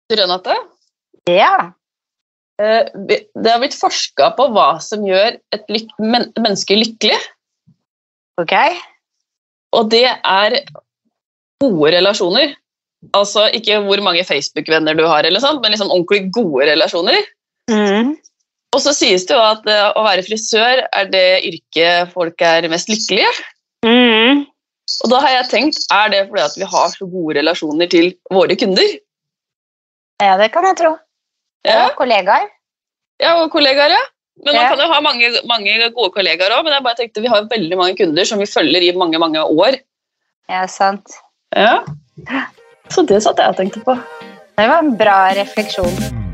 Du, Renate, Ja, det har blitt forsket på hva som gjør et menneske lykkelig, ok. og det er gode relasjoner. Altså ikke hvor mange Facebook-venner du har, eller sånt, men liksom ordentlig gode relasjoner. Og så sies det jo at å være frisør er det yrket folk er mest lykkelige. Og da har jeg tenkt, er det fordi at vi har så gode relasjoner til våre kunder? Ja, det kan jeg tro. Ja. Og kollegaer. Ja, og kollegaer, ja. Men man Ja. kan jo ha mange gode kollegaer også, men jeg bare tenkte vi har veldig mange kunder som vi følger i mange, mange år. Ja, sant. Ja. Så det satt jeg og tenkte på. Det var en bra refleksjon.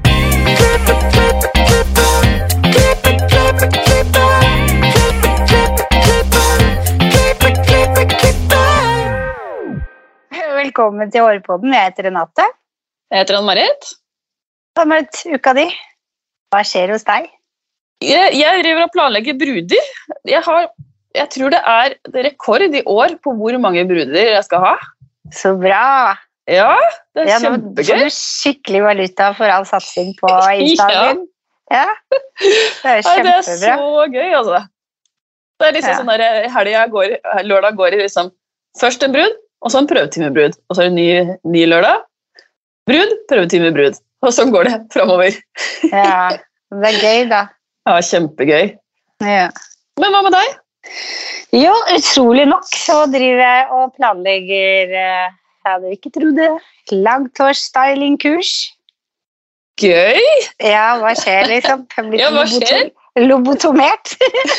Velkommen til Hårpodden. Jeg heter Renate. Jeg heter Ann-Marit. Hva har vært uka di? Hva skjer hos deg? Jeg driver og planlegger bruder. Jeg tror det er rekord i år på hvor mange bruder jeg skal ha. Så bra. Ja, det er Ja, nå kjempegøy. får du skikkelig valuta for all satsing på Instagram. Ja, det er Ja, det er kjempebra. så gøy, altså. Det er liksom Ja. sånn der, lørdag går i liksom, først en brud, og så en prøvetimebrud, og så er det ny lørdag, brud, prøvetimebrud, og sånn går det fremover. Ja, det er gøy da. Ja, kjempegøy. Ja. Men hva med deg? Jo, utrolig nok så driver jeg og planlegger, jeg hadde ikke trodd det, langhårstylingkurs. Gøy! Ja, hva skjer liksom? Jeg blir Ja, hva skjer? lobotomert.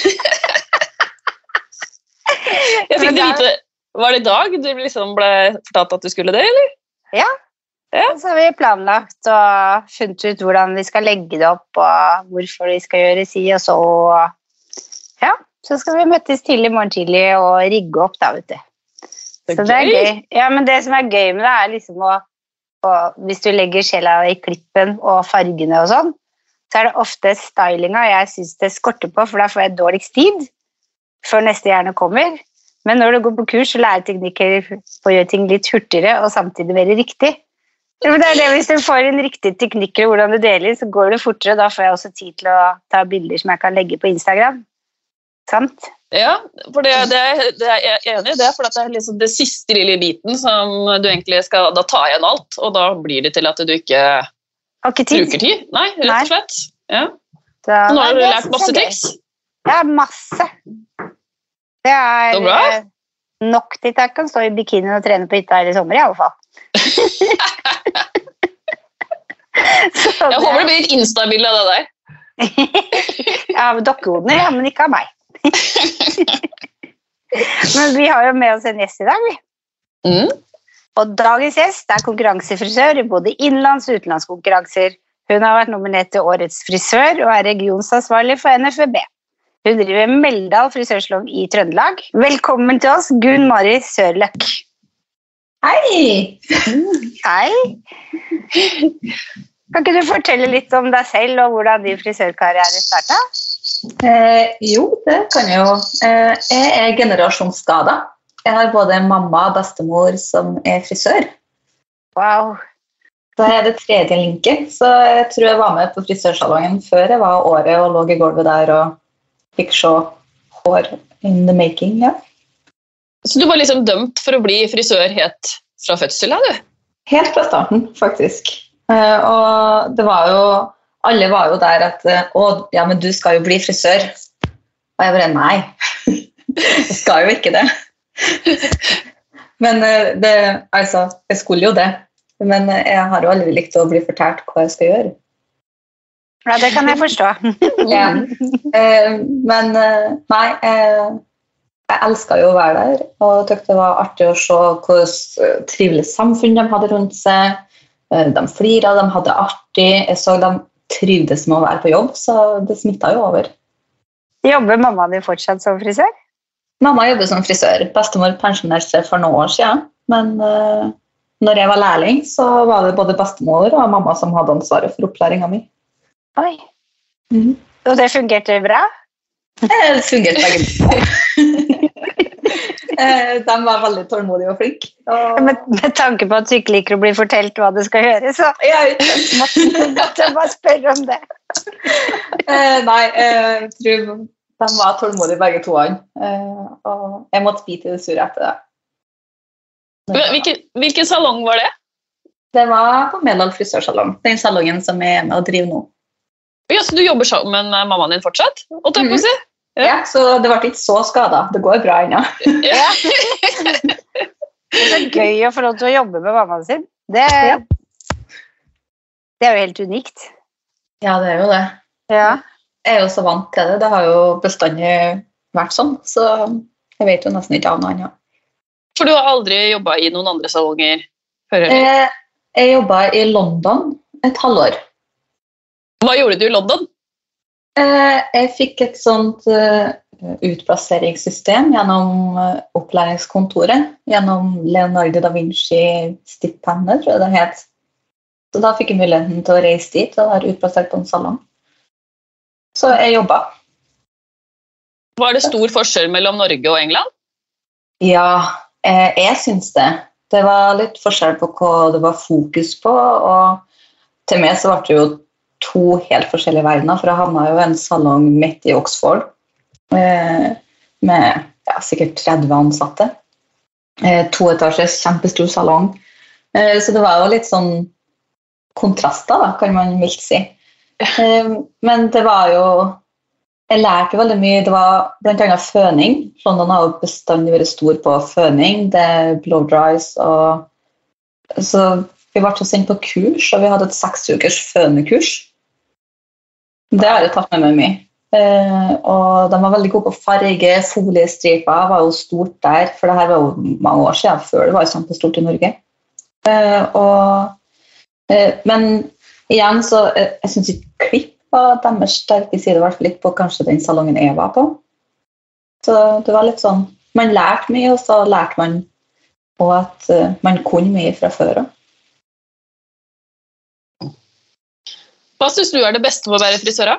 Jeg fikk Men det vite, var det i dag du liksom ble fortalt at du skulle det, eller? Ja, Ja. så har vi planlagt og funnet ut hvordan vi skal legge det opp, og hvorfor vi skal gjøre si og så. Ja, så skal vi møtes tidlig i morgen tidlig og rigge opp da, vet du. Det Så det er gøy. Ja, men det som er gøy med det er liksom hvis du legger sjela i klippen og fargene og sånn, så er det ofte stylinga jeg synes det skorter på, for da får jeg dårligst tid før neste hjerne kommer. Men når du går på kurs, så lærer teknikker på å gjøre ting litt hurtigere og samtidig mer riktig. Ja, men det er det, hvis du får en riktig teknikker hvordan du deler, så går det fortere, og da får jeg også tid til å ta bilder som jeg kan legge på Instagram. Sant? Ja, for det er jeg enig i det, for det er liksom det siste lille biten som du egentlig skal da ta igjen alt, og da blir det til at du ikke Har ikke tid. bruker tid. Nei, rett og slett. Ja. Så, Nå har du det lært synes masse jeg er gøy. triks. Ja, masse. Det er Så bra. nok til at jeg kan stå i bikini og trene på hytta hele sommer i alle fall. Så Jeg håper det blir et Insta-bilde av det der. Ja, med dokkehodene, ja, men ikke av meg. Men vi har jo med oss en gjest i dag, vi. Mm. Og dagens gjest er konkurransefrisør i både innenlands- og utenlandskonkurranser. Hun har vært nominert til Årets frisør og er regionsansvarlig for NFVB. Hun driver Meldal frisørsalong i Trøndelag. Velkommen til oss, Gunn Mari Sørløk. Hei! Hei. Kan ikke du fortelle litt om deg selv og hvordan din frisørkarriere startet? Jo, det kan jeg jo. Jeg er generasjonsskada. Jeg har både mamma og bestemor som er frisør. Wow. Så jeg er det tredje linket, så jeg tror jeg var med på frisørsalongen før jeg var året og lå i gulvet der og fikk se hår in the making, ja. Så du var liksom dømt for å bli frisør helt fra fødsel, da, du? Helt fra starten, faktisk. Og det var jo, alle var jo der at, ja, men du skal jo bli frisør. Og jeg bare, nei, jeg skal jo ikke det. Men altså, jeg skulle jo det. Men jeg har jo aldri likt å bli fortalt hva jeg skal gjøre. Ja, det kan jeg forstå. Ja. Men nei, jeg elsket jo å være der, og tykte det var artig å se hvordan trivelig samfunn de hadde rundt seg. De fliret, de hadde artig. Jeg så de trivdes med å være på jobb, så det smittet jo over. Jobber mammaen din fortsatt som frisør? Mamma jobber som frisør. Bestemor pensjonerte seg for noen år siden, men når jeg var lærling, så var det både bestemor og mamma som hadde ansvaret for opplæringen min. Oi. Og det fungerte bra? Det fungerte begge. De var veldig tålmodige og flinke. Og... Med tanke på at du ikke liker å bli fortalt hva du skal gjøre, så måtte jeg bare spørre om det. Nei, jeg tror de var tålmodige begge toene. Og jeg måtte bite i det sure etter det. Hvilken salong var det? Det var på Meldal frisørsalong. Den salongen som jeg er med å drive nå. Ja, så du jobber sammen med mammaen din fortsatt? Ja, så det ble ikke så skadet. Det går bra ennå. Ja. Det er så gøy å få lov til å jobbe med mammaen sin. Det er jo helt unikt. Ja, det er jo det. Ja. Jeg er jo så vant til det. Det har jo bestandig vært sånn, så jeg vet jo nesten ikke av noe annet. For du har aldri jobbet i noen andre salonger før? Jeg jobbet i London et halvår. Hva gjorde du i London? Jeg fikk et sånt utplasseringssystem gjennom opplæringskontoret, gjennom Leonardo da Vinci-stipendet, tror jeg det het. Så da fikk jeg muligheten til å reise dit og være utplassert på en salong. Så jeg jobbet. Var det stor forskjell mellom Norge og England? Ja, jeg synes det. Det var litt forskjell på hva det var fokus på, og til meg så ble det jo 2 helt forskjellige verdener, for jeg havnet jo en salong midt i Oxford med sikkert 30 ansatte. 2 etasjes, kjempestor salong. Så det var jo litt sånn kontraster, da, kan man mildt si. Men det var jo... Jeg lærte veldig mye. Det var blant annet føning. London har jo bestandig vært stor på føning. Det er blow dries, og... Så vi ble sendt på kurs, og vi hadde et 6 ukers fønekurs. Det har jeg tatt med meg mye. Og de var veldig gode på farge, foliestriper var jo stort der, for det her var jo mange år siden, før det var kjempestort i Norge. Men igjen, så jeg synes ikke klipp var deres sterke side, i hvert fall litt på kanskje den salongen jeg var på. Så det var litt sånn, man lærte mye, og så lærte man også at man kunne mye fra før også. Hva synes du er det beste med å være frisør?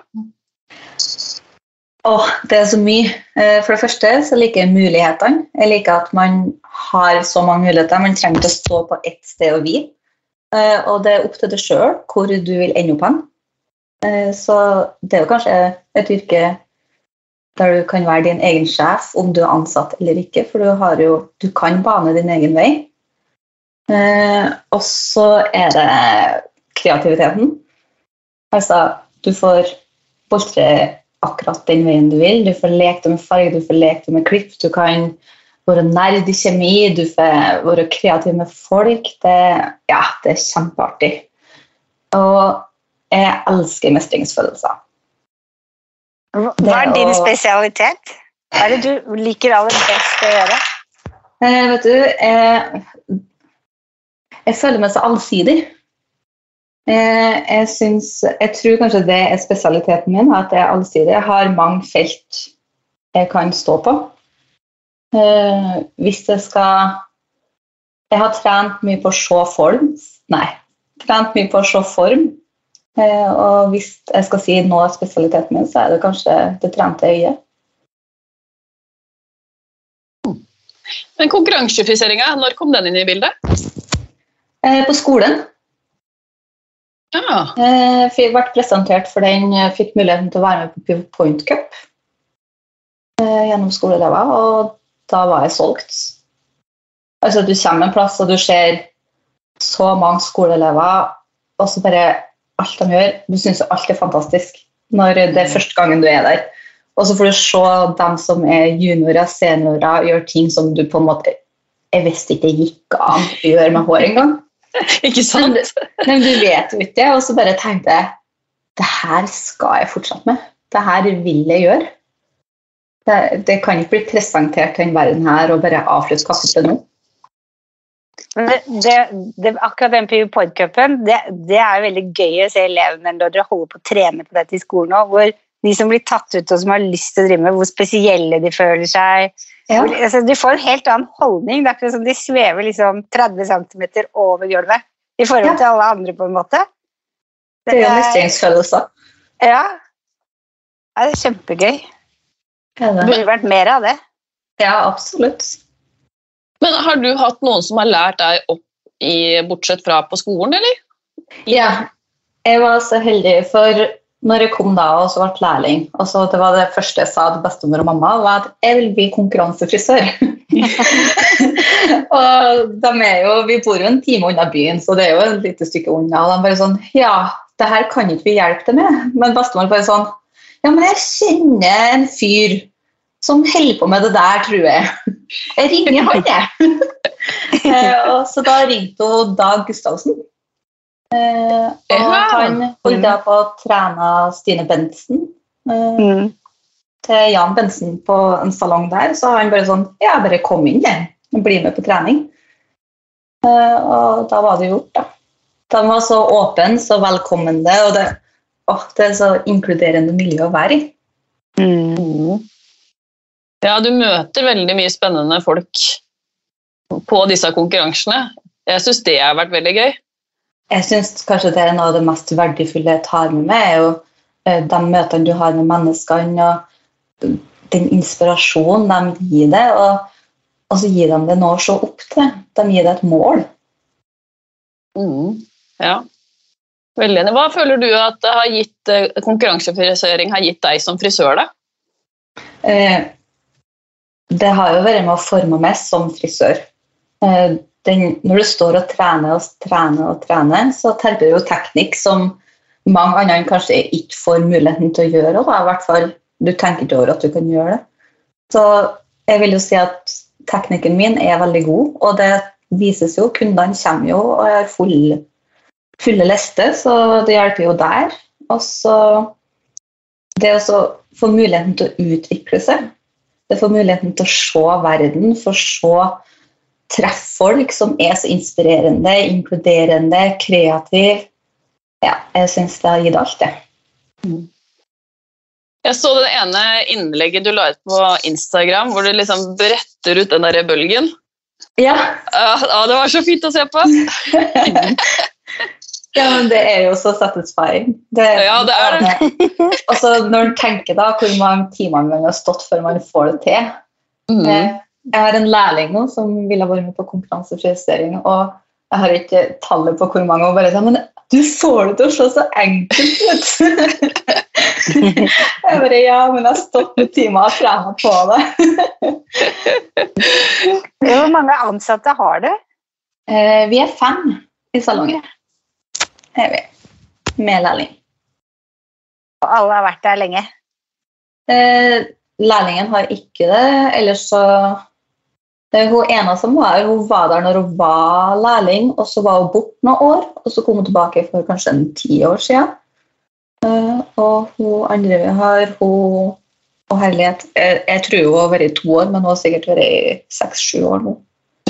Det er så mye. For det første så liker jeg mulighetene. Jeg liker at man har så mange muligheter. Man trenger ikke å stå på ett sted og hvile. Og det er opp til deg selv hvor du vil ende opp hen. Så det er jo kanskje et yrke der du kan være din egen sjef om du er ansatt eller ikke, for du kan bane din egen vei. Og så er det kreativiteten. Altså, du får boltre akkurat den veien du vil. Du får leke med farge, du får leke med klipp, du kan være nerd i kjemi, du får være kreativ med folk. Det er kjempeartig. Og jeg elsker mestringsfølelser. Hva er din spesialitet? Hva er det du liker aller best å gjøre? Vet du, jeg føler meg så allsidig. Jeg tror kanskje det er spesialiteten min, at jeg er allsidig. Jeg har mange felt jeg kan stå på. Hvis jeg skal... Jeg har trent mye på å se form. Og hvis jeg skal si noe av spesialiteten min, så er det kanskje det trente øyet. Men konkurransefriseringen, når kom den inn i bildet? På skolen. Ja. Jeg ble presentert for den, fikk muligheten til å være med på Pivot Point Cup gjennom skoleelever, og da var jeg solgt. Altså, du kommer en plass, og du ser så mange skoleelever, og så bare alt de gjør, du synes alt er fantastisk når det er første gangen du er der. Og så får du se dem som er juniorer, seniorer, gjør ting som du på en måte, jeg visste ikke det gikk an å gjøre med hår en gang. Ikke sant? Men du vet jo ikke, og så bare tenkte jeg, det her skal jeg fortsette med. Det her vil jeg gjøre. Det kan ikke bli presentert til en verden her og bare avslutte kapitlet nå. Akkurat den Pivot Point Cupen, det er veldig gøy å se elevene når dere holder på å trene på dette i skolen nå, hvor de som blir tatt ut og som har lyst til å drive med, hvor spesielle de føler seg. Ja. Altså, de får en helt annen holdning. Det er ikke som de svever liksom 30 cm over gulvet i forhold til alle andre på en måte. Det er jo mestringsfølelser. Ja. Det er kjempegøy. Det burde vært mer av det. Ja, absolutt. Men har du hatt noen som har lært deg opp bortsett fra på skolen, eller? Ja, jeg var så heldig, for når jeg kom da og så ble lærling, og så det var det første jeg sa til bestemor og mamma, var at jeg vil bli konkurransefrisør. Og vi bor jo en time unna byen, så det er jo et lite stykke unna, og de bare sånn, ja, det her kan ikke vi hjelpe deg med. Men bestemor bare sånn, ja, men jeg kjenner en fyr som holder på med det der, tror jeg. Jeg ringer han, jeg. Og så da ringte hun Dag Gustavsen. Og han holdt på å trene Stine Bentzen til Jan Bentzen på en salong der, så han bare sånn, ja, bare kom inn det, og bli med på trening. Og da var det gjort, da. De var så åpne, så velkommende, og det er så inkluderende miljø å være i. Ja, du møter veldig mye spennende folk på disse konkurransene. Jeg synes det har vært veldig gøy. Jeg synes kanskje det er noe av det mest verdifulle jeg tar med meg, er jo de møtene du har med menneskene, og den inspirasjonen de gir det, og så gir de det noe å se opp til. De gir det et mål. Ja, veldig enig. Hva føler du at det har gitt, konkurransefrisering har gitt deg som frisør, da? Det har jo vært med å forme meg som frisør. Når du står og trener, så terper du jo teknikk som mange andre kanskje ikke får muligheten til å gjøre, og i hvert fall du tenker ikke over at du kan gjøre det. Så jeg vil jo si at teknikken min er veldig god, og det vises jo, kundene kommer jo og er fulle liste, så det hjelper jo der. Og så det å få muligheten til å utvikle seg, det får muligheten til å se verden, treffe folk som er så inspirerende, inkluderende, kreativ. Ja, jeg synes det har gitt alt det. Jeg så det ene innlegget du la ut på Instagram, hvor du liksom bretter ut den der bølgen. Ja. Det var så fint å se på. Ja, men det er jo så satisfying. Ja, det er det. Og så når du tenker da, hvor mange timer man har stått før man får det til. Jeg har en lærling nå som vil ha vært med på konkurransefrisering, og jeg har ikke tallet på hvor mange, og bare sånn, men du får det til å se så enkelt ut. Jeg bare, ja, men jeg har stått med timer og trenet på det. Hvor mange ansatte har du? Vi er 5 i salongen. Jeg vet, med lærling. Og alle har vært der lenge? Lærlingen har ikke det, ellers så hun ene som hun var der når hun var lærling, og så var hun bort noen år, og så kom hun tilbake for kanskje 10 år siden. Og hun andre vi har, og herlighet, jeg tror hun har vært i 2 år, men hun har sikkert vært i 6-7 år nå.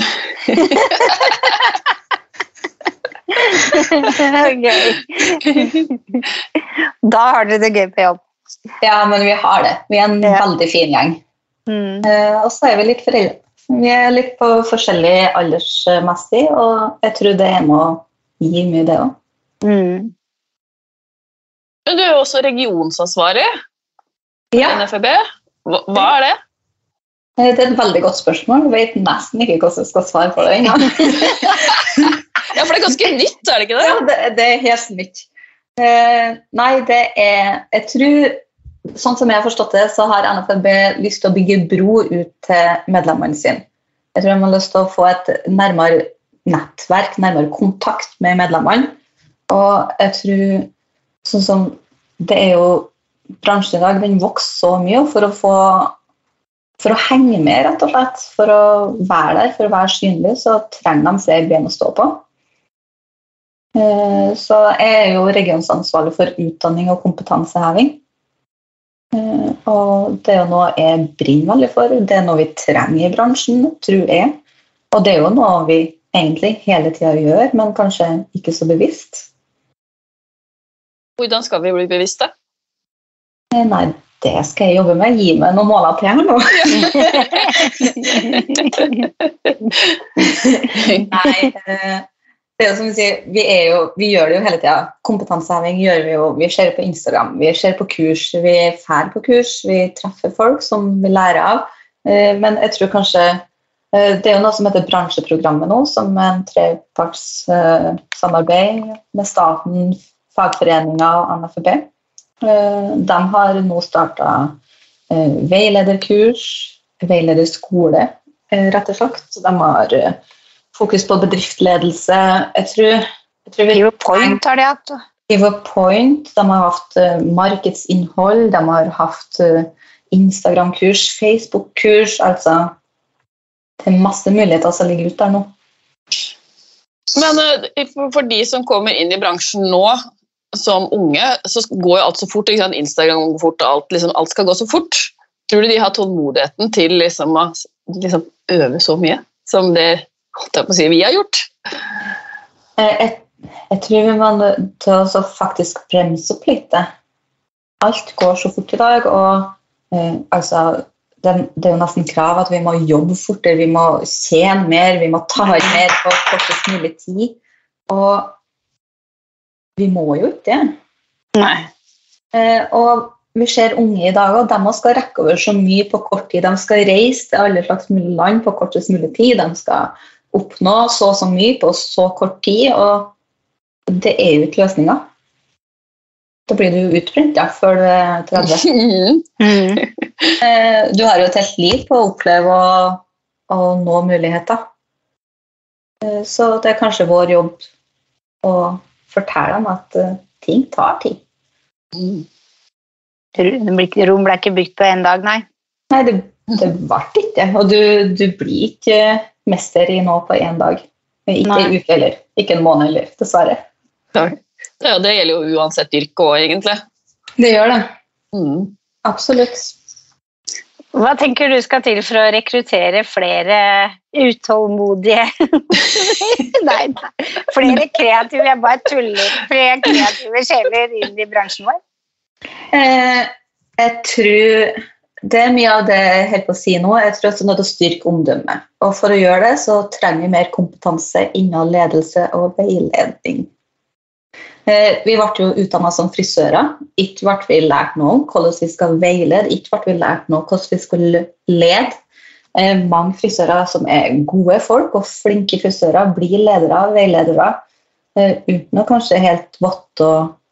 Gøy. Da har dere det gøy på jobb. Ja, men vi har det. Vi er en veldig fin gjeng. Og så er vi litt foreldre. Vi er litt på forskjellig aldersmessig, og jeg tror det er med å gi mye det også. Men du er jo også regionsansvarig i NFB. Hva er det? Det er et veldig godt spørsmål. Jeg vet nesten ikke hvordan jeg skal svare på det engang. Ja, for det er ganske nytt, er det ikke det? Ja, det er helt nytt. Nei, det er, jeg tror, sånn som jeg har forstått det, så har NFB lyst til å bygge bro ut til medlemmene sine. Jeg tror de har lyst til å få et nærmere nettverk, nærmere kontakt med medlemmene. Og jeg tror, sånn som det er jo, bransjen i dag, den vokser så mye for å henge med, rett og slett, for å være der, for å være synlig, så trenger de flere ben å stå på. Så jeg er jo regionsansvarlig for utdanning og kompetanseheving. Og det er jo noe jeg brenner veldig for, det er noe vi trenger i bransjen, tror jeg. Og det er jo noe vi egentlig hele tiden gjør, men kanskje ikke så bevisst. Hvordan skal vi bli bevisste? Nei, det skal jeg jobbe med. Gi meg noen måler til her nå. Nei, det er jo som vi sier, vi gjør det jo hele tiden. Kompetanseheving gjør vi jo, vi ser på Instagram, vi ser på kurs, vi er på kurs, vi treffer folk som vi lærer av. Men jeg tror kanskje Det jo noe som heter bransjeprogrammet nå, som en treparts samarbeid med staten, fagforeninger og NFB. De har nå startet veilederkurs, veilederskole, rett og slett. De har fokus på bedriftsledelse. Jeg tror PowerPoint har de hatt. PowerPoint, de har hatt markedsinnhold, de har hatt Instagram-kurs, Facebook-kurs, altså det masse muligheter som ligger ut der nå. Men for de som kommer inn i bransjen nå, som unge, så går jo alt så fort, ikke sant? Instagram går fort, og alt skal gå så fort. Tror du de har tålmodigheten til å øve så mye, som det vi har gjort? Jeg tror vi må til å faktisk bremse opp litt. Alt går så fort i dag, og det jo nesten krav at vi må jobbe fortere, vi må tjene mer, vi må ta mer på kortest mulig tid, og vi må jo ikke det. Nei. Og vi ser unge i dag, og de skal rekke over så mye på kort tid. De skal reise til alle slags mulige land på kortest mulig tid, de skal oppnå så mye på så kort tid, og det jo ikke løsninger. Da blir du utbrent før du 30. Du har jo et helt liv på å oppleve å nå muligheter. Så det kanskje vår jobb å fortelle dem at ting tar tid. Rom ble ikke bygd på en dag, nei? Nei, det ble ikke. Og du blir ikke mester i nå på en dag. Ikke en uke heller. Ikke en måned heller, dessverre. Ja, det gjelder jo uansett yrke også, egentlig. Det gjør det. Absolutt. Hva tenker du skal til for å rekruttere flere utålmodige? Nei. Flere kreative, jeg bare tuller. Flere kreative sjeler inn i bransjen vår? Jeg tror det mye av det jeg holder på å si nå. Jeg tror det er nødt til å styrke omdømmet. Og for å gjøre det så trenger vi mer kompetanse innen ledelse og veiledning. Vi ble jo utdannet som frisører. Ikke ble vi lært noe om hvordan vi skal veilede, ikke ble vi lært noe om hvordan vi skal lede. Mange frisører som gode folk og flinke frisører blir ledere, veiledere, uten å kanskje helt våtte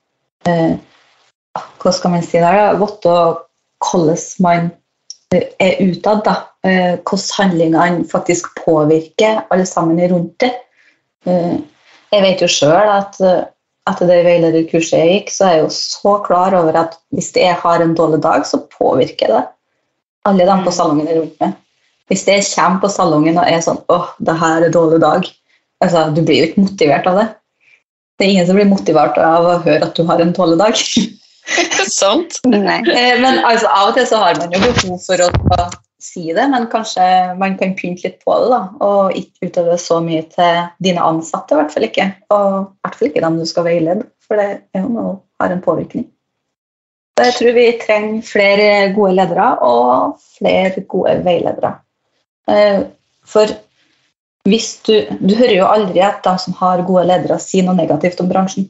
hva skal man si der, våtte hvordan man utad, hvordan handlingene faktisk påvirker alle sammen rundt det. Jeg vet jo selv at etter det veilederkurset jeg gikk, så jeg jo så klar over at hvis jeg har en dårlig dag, så påvirker det alle dem på salongen rundt meg. Hvis jeg kommer på salongen og sånn, det her en dårlig dag, altså, du blir jo ikke motivert av det. Det ingen som blir motivert av å høre at du har en dårlig dag. Sant? Men altså, av og til så har man jo behov for å si det, men kanskje man kan pynte litt på det da, og ikke utøve så mye til dine ansatte, i hvert fall ikke. Og i hvert fall ikke dem du skal veilede, for det jo noe har en påvirkning. Så jeg tror vi trenger flere gode ledere og flere gode veiledere. For hvis du hører jo aldri at de som har gode ledere sier noe negativt om bransjen.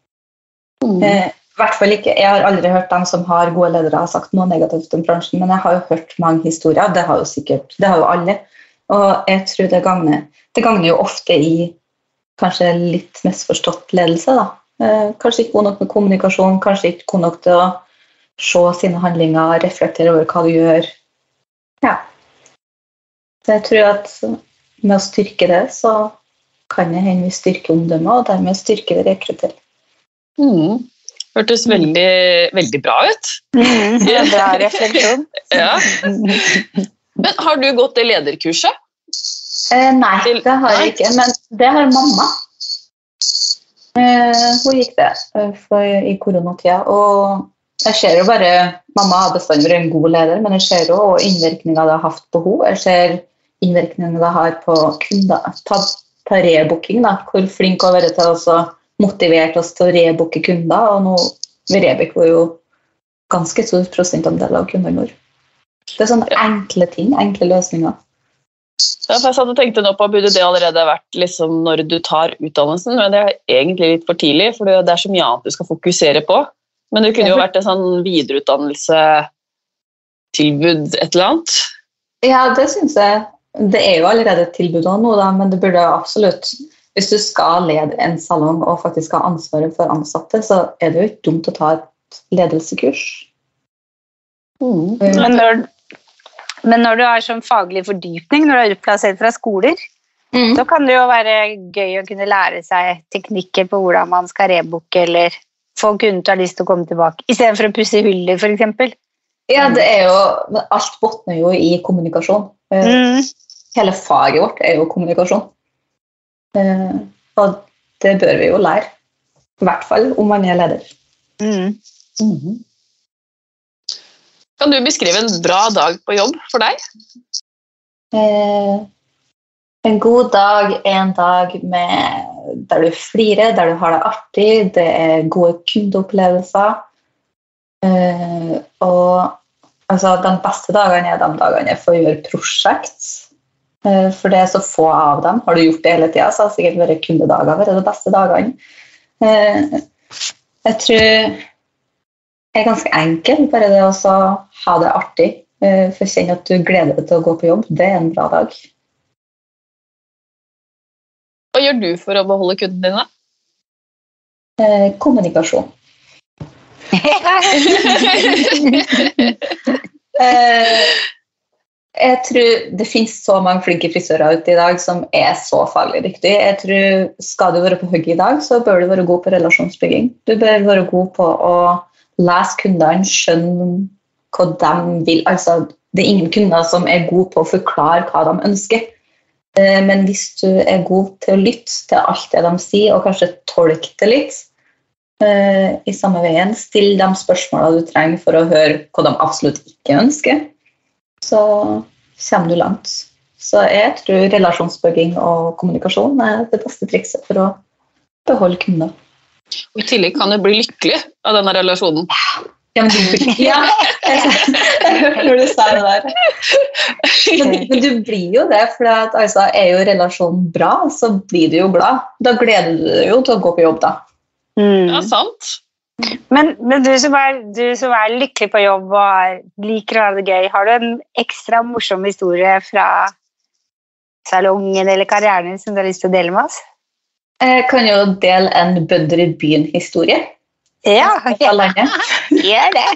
I hvert fall ikke. Jeg har aldri hørt dem som har gode ledere har sagt noe negativt om bransjen, men jeg har jo hørt mange historier, det har jo alle. Og jeg tror det gagner jo ofte i kanskje litt misforstått ledelse da. Kanskje ikke god nok med kommunikasjon, kanskje ikke god nok til å se sine handlinger, reflektere over hva du gjør. Ja. Så jeg tror at med å styrke det, så kan det hende vi styrke omdømmet, og dermed styrke det rekruttering. Hørtes veldig, veldig bra ut. Bra refleksjon. Ja. Men har du gått det lederkurset? Nei, det har jeg ikke, men det har mamma. Hun gikk det i koronatida, og jeg ser jo bare, mamma har bestandig vært en god leder, men jeg ser jo innvirkninger det har hatt på henne. Jeg ser innvirkninger det har på kunder, på rebooking, da, hvor flink hun har vært til å motivert oss til å rebooke kunder, og nå rebooker jo ganske stor prosentandel av kundene våre. Det sånne enkle ting, enkle løsninger. Ja, for jeg satt og tenkte nå på, burde det allerede vært liksom når du tar utdannelsen, men det egentlig litt for tidlig, for det så mye annet du skal fokusere på. Men det kunne jo vært en sånn videreutdannelse, tilbud, et eller annet. Ja, det synes jeg. det jo allerede et tilbud nå, da, men det burde absolutt, hvis du skal lede en salong og faktisk ha ansvaret for ansatte, så det jo ikke dumt å ta et ledelsekurs. Men når du har sånn faglig fordypning, når du er utplassert fra skoler, så kan det jo være gøy å kunne lære seg teknikker på hvordan man skal rebooke, eller få kunden til å ha lyst til å komme tilbake, i stedet for å pusse huller, for eksempel. Ja, det jo, alt bottner jo i kommunikasjon. Hele faget vårt jo kommunikasjon. Og det bør vi jo lære. I hvert fall om man leder. Kan du beskrive en bra dag på jobb for deg? En god dag en dag der du flirer, der du har det artig, det gode kundeopplevelser. Og altså, de beste dagene de dagene jeg får gjøre prosjekt, for det så få av dem. Har du gjort det hele tiden, så har det sikkert vært kundedager vært de beste dagene. Jeg tror ganske enkel, bare det å ha det artig, for å kjenne at du gleder deg til å gå på jobb, det en bra dag. Hva gjør du for å beholde kundene dine? Kommunikasjon. Jeg tror det finnes så mange flinke frisører ute i dag som så faglig riktig. Jeg tror skal du være på hugget i dag, så bør du være god på relasjonsbygging. Du bør være god på å lese kundene, skjønne hva de vil. Altså, det ingen kunder som god på å forklare hva de ønsker. Men hvis du god til å lytte til alt det de sier, og kanskje tolke det litt, i samme veien, still de spørsmålene du trenger for å høre hva de absolutt ikke ønsker, så kommer du langt. Så jeg tror relasjonsbygging og kommunikasjon det beste trikset for å beholde kunder. Og i tillegg kan du bli lykkelig av denne relasjonen. Ja, jeg hørte når du sa det der. Men du blir jo det, for altså, jo relasjonen bra, så blir du jo glad. Da gleder du deg jo til å gå på jobb da. Ja, sant. Men du som lykkelig på jobb og liker å ha det gøy, har du en ekstra morsom historie fra salongen eller karrieren som du har lyst til å dele med oss? Jeg kan jo dele en bønder i byen-historie. Ja, gjør det.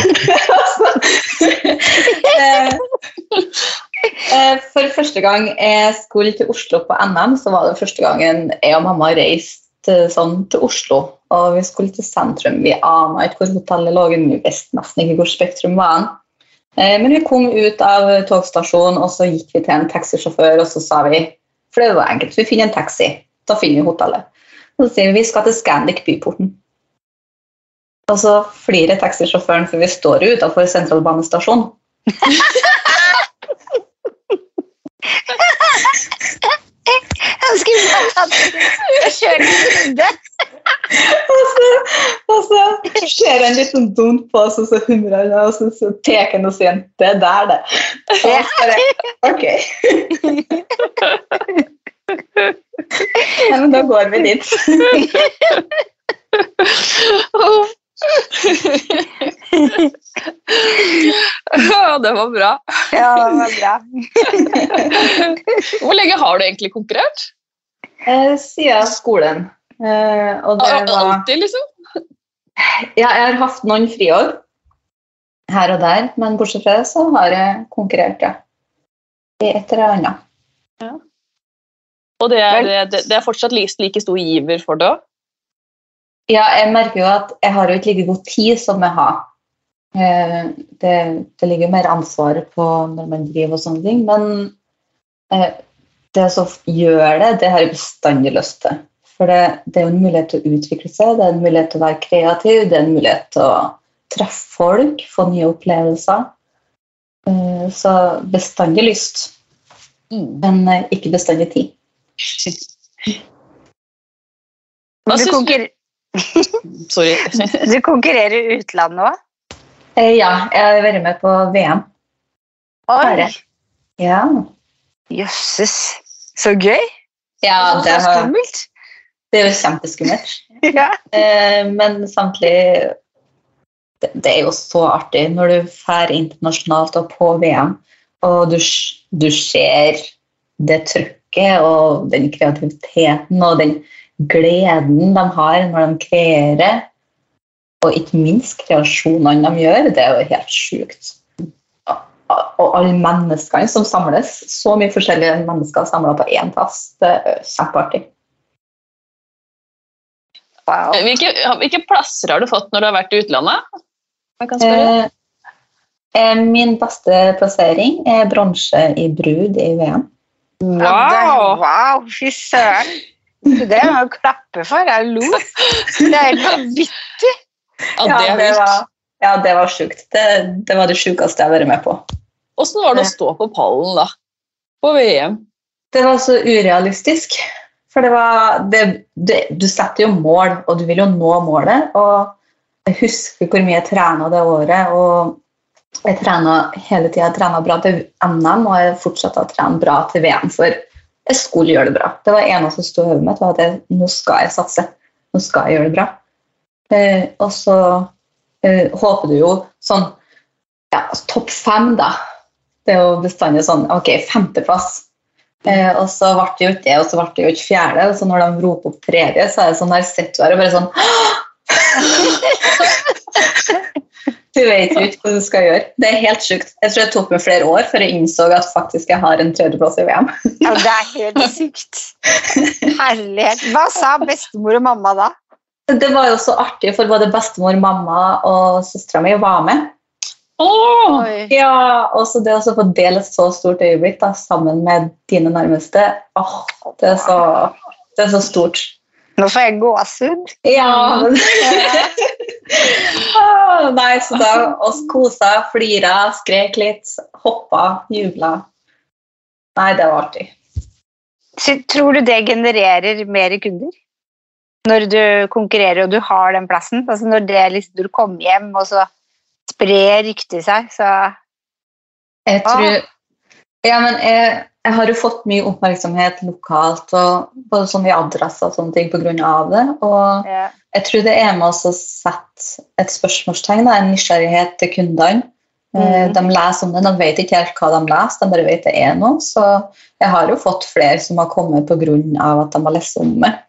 For første gang jeg skulle til Oslo på NM, så var det første gangen jeg og mamma reiste til Oslo, og vi skulle til sentrum. Vi anet ikke hvor hotellet lå, vi visste nesten ikke hvor Spektrum var. Men vi kom ut av togstasjonen, og så gikk vi til en taxisjåfør, og så sa vi, for det var enkelt, vi finner en taxi, da finner vi hotellet. Og så sier vi skal til Scandic Byporten. Og så flirer taxisjåføren, for vi står utenfor sentralbanestasjonen. Jeg skulle bare tatt det og kjøre en runde. Og så skjer en liten dont på oss, og så humrer han, og så teker han og sier, det der det. Og så bare, ok. Ja, men da går vi dit. Ja, det var bra. Ja, det var bra. Hvor lenge har du egentlig konkurrert? Siden skolen. Og det var alltid, liksom? Ja, jeg har hatt noen friår her og der, men bortsett fra det så har jeg konkurrert, ja. I et eller annet. Ja. Og det er fortsatt like stor giver for det også? Ja, jeg merker jo at jeg har jo ikke like god tid som jeg har. Det ligger mer ansvar på når man driver og sånne ting, men det som gjør det har jeg bestandig lyst til. For det jo en mulighet til å utvikle seg, det en mulighet til å være kreativ, det en mulighet til å treffe folk, få nye opplevelser. Så bestandig lyst, men ikke bestandig tid. Sorry. Du konkurrerer i utlandet også? Ja, jeg har vært med på VM. Oi! Ja. Jøsses, så gøy! Ja, det skummelt. Det jo kjempeskummelt. Ja. Men samtidig, det jo så artig når du fer internasjonalt og på VM, og du ser det trykket og den kreativiteten og den gleden de har når de kreerer, og ikke minst kreasjonene de gjør, det jo helt sykt. Og alle menneskene som samles, så mye forskjellige mennesker samlet på en plass, det kjempeartig. Wow. Hvilke plasser har du fått når du har vært i utlandet? Jeg kan spørre. Min beste plassering bronse i brud i VM. Wow, fy søren. Det må jeg klappe for, jeg lo. Det helt vanvittig. Det var sjukt. Det var det sjukeste jeg har vært med på. Hvordan var det å stå på pallen da, på VM? Det var så urealistisk. For du setter jo mål, og du vil jo nå målet, og jeg husker hvor mye jeg trenet det året, og jeg trenet hele tiden, jeg trenet bra til NM, og jeg fortsatte å trene bra til VM, for jeg skulle gjøre det bra. Det var en som stod over meg, det var at nå skal jeg satse, nå skal jeg gjøre det bra. Og så håper du jo sånn, topp 5 da, det er jo bestandig sånn, ok, 5. plass. Og så ble det jo ikke det, og så ble det jo ikke 4. Og så når de roper opp 3, så er det sånn der sett du her, og bare sånn du vet jo ikke hva du skal gjøre. Det er helt sykt. Jeg tror det tok meg flere år før jeg innså at faktisk jeg har en 3. plass i VM. Ja, det er helt sykt. Herlighet. Hva sa bestemor og mamma da? Det var jo så artig, for både bestemor, mamma og søstera mi var med. Ja, og så det å få dele et så stort øyeblikk da, sammen med dine nærmeste, det er så stort. Nå får jeg gåsehud. Ja. Nei, så da oss kosa, flira, skrek litt, hoppa, jubla. Nei, det var artig. Så tror du det genererer mer kunder? Når du konkurrerer og du har den plassen? Altså når det liksom, du kommer hjem og så sprer ryktet seg, så... Jeg tror... Ja, men jeg har jo fått mye oppmerksomhet lokalt, og både sånn i adresser og sånne ting på grunn av det, og jeg tror det er med å sette et spørsmålstegn, en nysgjerrighet til kundene. De leser om det, de vet ikke helt hva de leser, de bare vet det er noe, så jeg har jo fått flere som har kommet på grunn av at de har lest om det.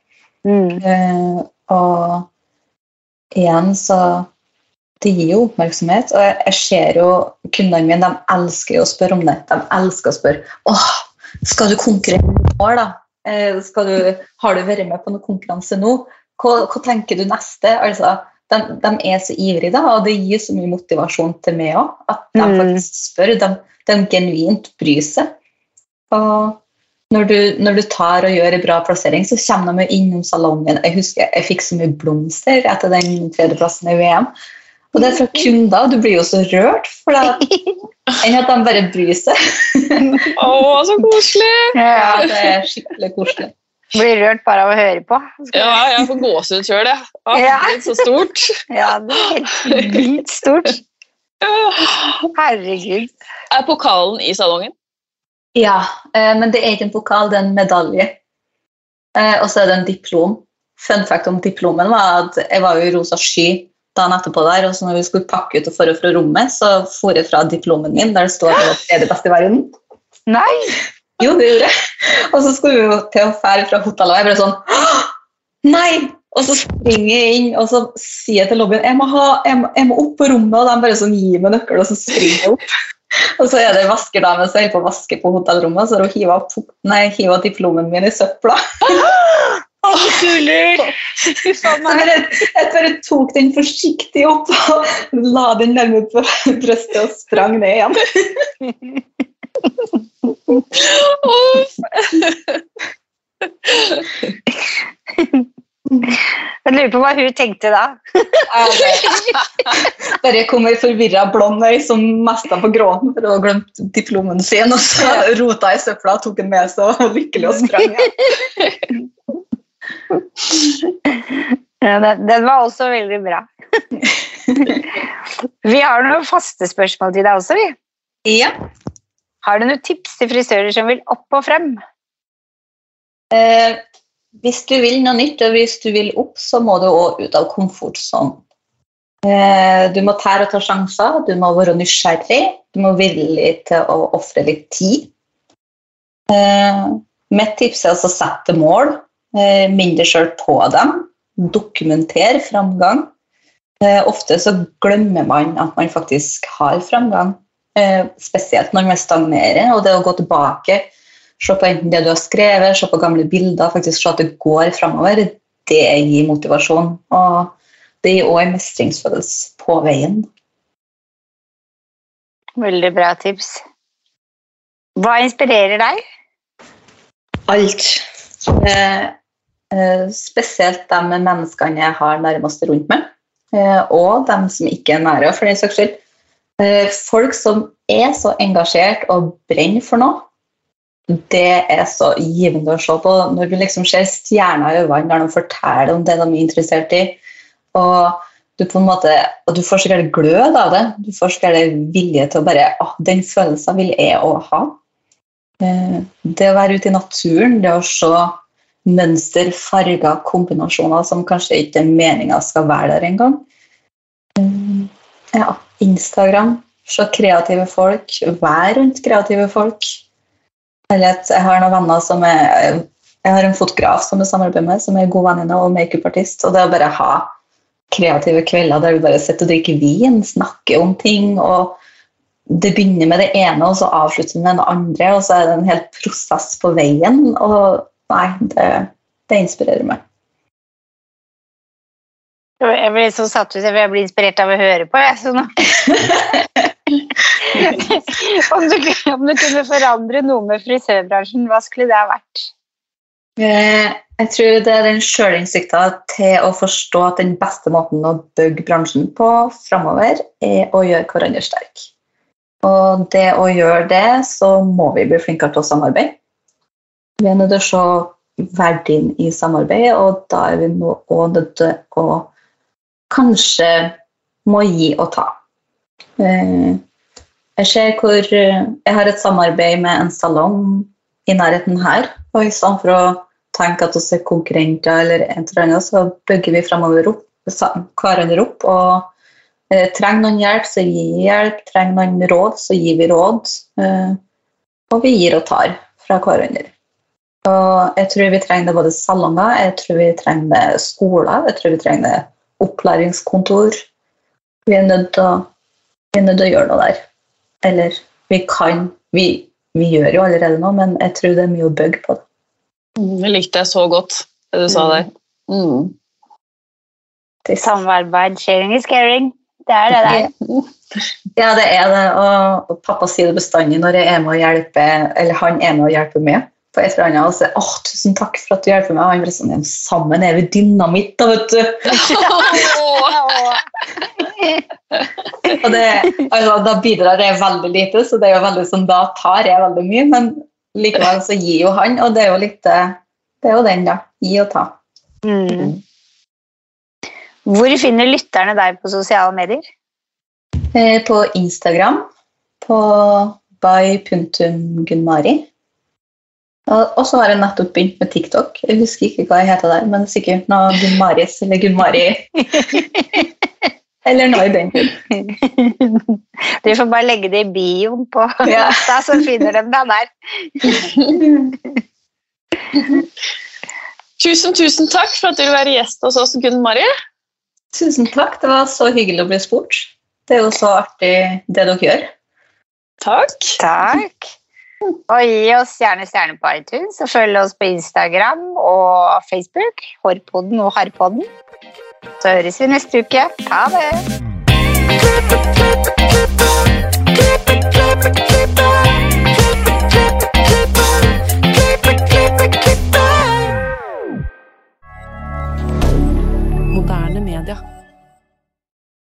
Og igjen så... Det gir jo oppmerksomhet, og jeg ser jo kundene mine, de elsker å spørre om det. De elsker å spørre, skal du konkurrere i år da? Har du vært med på noen konkurranse nå? Hva tenker du neste? Altså, de er så ivrige da, og det gir så mye motivasjon til meg også, at de faktisk spør, de genuint bryr seg. Og når du tar og gjør en bra plassering, så kommer de innom salongen. Jeg husker jeg fikk så mye blomster etter den 3. plassen i VM, og det er fra kunder, du blir jo så rørt, for enn at de bare bryr seg. Så koselig! Ja, det er skikkelig koselig. Blir rørt bare av å høre på. Ja, jeg får gåsehud selv, det. Det er så stort. Ja, det er helt vilt stort. Herregud. Er pokalen i salongen? Ja, men det er ikke en pokal, det er en medalje. Og så er det en diplom. Fun fact om diplomen var at jeg var jo i rosa sky dagen etterpå der, og så når vi skulle pakke ut og få fra rommet, så for jeg fra diplomen min, der det står at det er det beste i verden. Nei! Jo, det gjorde jeg. Og så skulle vi jo til å fære fra hotellet, og jeg ble sånn, nei! Og så springer jeg inn, og så sier jeg til lobbyen, jeg må opp på rommet, og de bare sånn, gir meg nøkkel, og så springer jeg opp. Og så er det vaskerdame som holder på å vaske på hotellrommet, så har hun hivet diplomen min i søpla. Kuler! Så jeg bare tok den forsiktig opp og la den nærme på brøstet og sprang ned igjen. Jeg lurer på hva hun tenkte da. Bare kom en forvirret blond øy som mestet på gråten for å ha glemt diplomen sin, og så rota i søpla og tok den med seg og lykkelig og sprang. Ja, den var også veldig bra. Vi har noen faste spørsmål til deg også, vi. Ja. Har du noen tips til frisører som vil opp og frem? Hvis du vil noe nytt, og hvis du vil opp, så må du også ut av komfortzonen. Du må tære og ta sjanser, du må være nysgjerrig, du må villig til å offre litt tid. Mitt tips å sette mål, minn deg selv på dem, dokumentere framgang. Ofte så glemmer man at man faktisk har framgang, spesielt når man stagnerer, og det å gå tilbake, se på enten det du har skrevet, se på gamle bilder, faktisk se at det går fremover, det gir motivasjon, og det gir også en mestringsfølelse på veien. Veldig bra tips. Hva inspirerer deg? Alt. Spesielt de menneskene jeg har nærmest rundt meg, og de som ikke nære, for den saks skyld. Folk som så engasjert og brenner for noe, det så givende å se på når du liksom ser stjerner i øynene når de forteller om det de interessert i, og du på en måte, og du får sikkert glød av det, du får sikkert vilje til å bare, den følelsen vil jeg også ha. Det å være ute i naturen, det å se mønster, farger, kombinasjoner som kanskje ikke meningen skal være der en gang. Instagram, se kreative folk, være rundt kreative folk. Eller at jeg har noen venner som jeg har en fotograf som jeg samarbeider med, som god venninne og make-up-artist, og det å bare ha kreative kvelder der du bare sitter og drikker vin, snakker om ting, og det begynner med det ene, og så avslutter med det andre, og så det en helt prosess på veien, og nei, det inspirerer meg. Jeg blir så satt ut, jeg blir inspirert av å høre på, så nå. Om du kunne forandre noe med frisørbransjen, hva skulle det ha vært? Jeg tror det den selvinnsikten til å forstå at den beste måten å bygge bransjen på fremover å gjøre hverandre sterk. Og det å gjøre det, så må vi bli flinkere til å samarbeide. Vi nødt til å se verdien i samarbeid, og da vi nå nødt til å kanskje må gi og ta. Jeg ser hvor jeg har et samarbeid med en salong i nærheten her, og i stedet for å tenke at vi konkurrenter eller en eller annen, så bygger vi fremover hverandre opp, og trenger noen hjelp, så gir vi hjelp, trenger noen råd, så gir vi råd, og vi gir og tar fra hverandre. Og jeg tror vi trenger det både salonger, jeg tror vi trenger det skoler, jeg tror vi trenger det opplæringskontor. Vi nødt til å gjøre noe der. Eller vi gjør jo allerede noe, men jeg tror det mye å bygge på det. Jeg likte det så godt, det du sa der. Det samarbeid, sharing is caring. Det det der. Ja, det det, og pappa sier det bestandig når jeg med å hjelpe, eller han med å hjelpe meg på et eller annet, og sier, tusen takk for at du hjelper meg, og han blir sånn, sammen vi dynamitt da, vet du. Og da bidrar jeg veldig lite, så det jo veldig sånn, da tar jeg veldig mye, men likevel så gir jo han, og det jo litt, det jo den da, gi og ta. Hvor finner lytterne deg på sosiale medier? På Instagram, på by.gunmari. Og så har jeg nettopp begynt med TikTok. Jeg husker ikke hva jeg heter der, men sikkert noe Gunmaris eller Gunmari. Eller noe i den. Du får bare legge det i bioen på Insta, så finner de deg der. Tusen takk for at du vil være gjest hos oss, Gunmari. Tusen takk, det var så hyggelig å bli spurt. Det jo så artig det dere gjør. Takk. Og gi oss gjerne stjerne på iTunes, og følg oss på Instagram og Facebook, Hårpodden og Harpodden. Så høres vi neste uke. Ha det! Moderne media.